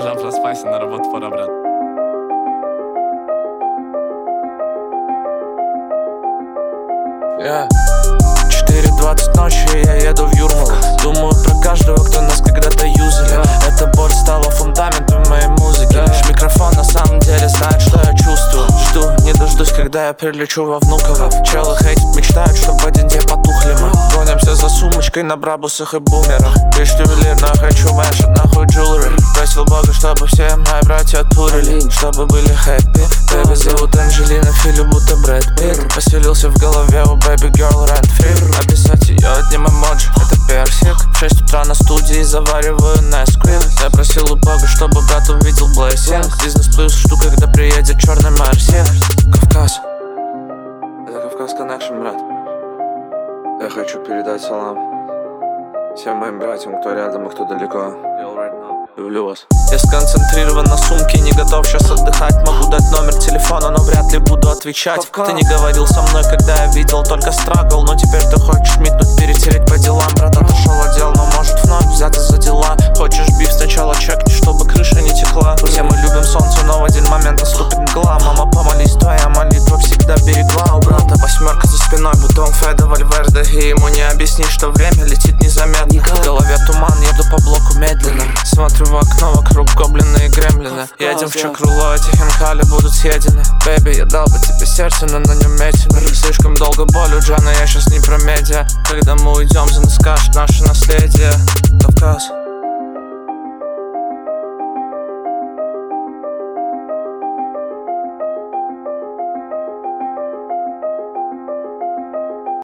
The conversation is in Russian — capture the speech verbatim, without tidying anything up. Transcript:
Жан, просыпайся, на работу пора, брат. Yeah. четыре двадцать ночи, я еду в Юрмалу. Думаю про каждого, кто нас когда-то юзали. Эта боль стала фундаментом моей музыки. Лишь микрофон на самом деле знает, что я чувствую. Жду, не дождусь, когда я прилечу во Внуково. Челы хейтят, мечтают, чтобы в один день потухли мы. Гонимся за сумочкой на брабусах и бумерах. Лишь ювелирно хочу вешать нахуй джулери. Просил Бога, чтобы все мои братья турили, чтобы были хэппи. Бэби зовут Анджелина, Фили будто Брэд Питт. Поселился в голове у бэби герл rent free. Описать ее одним эмоджи, это персик. В шесть утра на студии завариваю Несквик. Я просил у Бога, чтобы брат увидел блейсинг. Бизнес плюс жду, когда приедет черный Мерси. Кавказ, это Кавказ Connection, брат. Я хочу передать салам всем моим братьям, кто рядом и кто далеко. Люблю вас. Я сконцентрирован на сумке, не готов сейчас отдыхать. Могу дать номер телефона, но вряд ли буду отвечать. Кавказ. Ты не говорил со мной, когда я видел только страгл. Но теперь ты хочешь митнуть, перетереть по делам. Брат отошел от дел, но может вновь взяться за дела. Хочешь биф, сначала чекни, чтобы крыша не текла. Все мы любим солнце, но в один момент наступит мгла. Мама, помолись, твоя молитва всегда берегла. У брата восьмерка за спиной, будто он Феда Вальверде. И ему не объяснишь, что время летит незаметно. В голове туман, еду по блоку медленно. Смотрю в окно, вокруг гоблины и гремлины. Едем в Чакруло, эти хинкали будут съедены. Бэби, я дал бы тебе сердце, но на нем метины. Слишком долго боль у Джана, я сейчас не про медиа. Когда мы уйдем, за нас скажет наше наследие. Кавказ.